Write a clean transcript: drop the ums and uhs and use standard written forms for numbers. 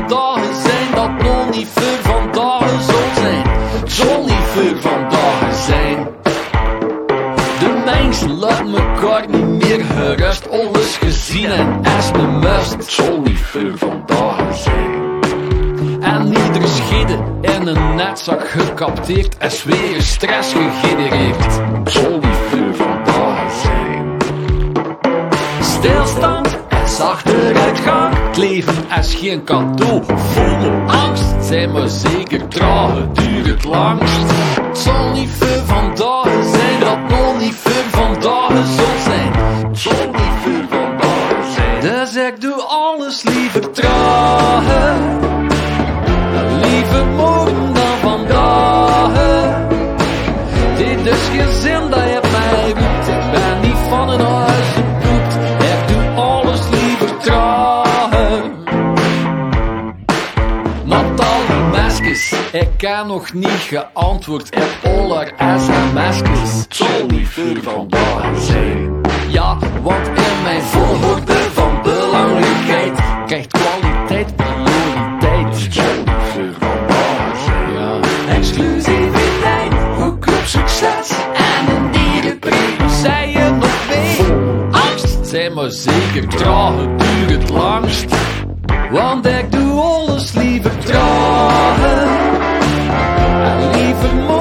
vandaag zijn dat nog niet voor vandaag zal zijn. Het zal niet voor vandaag zijn. De mensen laten mekaar niet meer gerust. Alles gezien en is me must. Het zal niet voor vandaag zijn. En iedere schede in een netzak gecapteerd is weer stress gegenereerd. Het zal niet voor vandaag zijn. Stilstand is achteruitgang. Het leven is geen cadeau vol angst. Zijn maar zeker dragen duurt het langst. Het zal niet voor vandaag zijn, dat nog niet voor vandaag zal zijn. Het zal niet voor vandaag zijn. Dus ik doe alles liever traag. Liever morgen dan vandaag. Dit is geen zin dat je mij roept. Ik ben niet van een huis geboekt. Ik doe alles liever traag. Met al die maskers, ik kan nog niet geantwoord op al haar sms'jes. Het zal niet voor vandaag zijn. Ja, want in mijn volgorde van belangrijkheid krijgt kwaliteit prioriteit. Het zal niet voor vandaag zijn. Ja. Exclusiviteit, goedkoop succes en een dierenpremie. Zij je nog mee? Angst, zijn maar zeker dragen duurt het langst. Want ik doe alles liever traag. En liever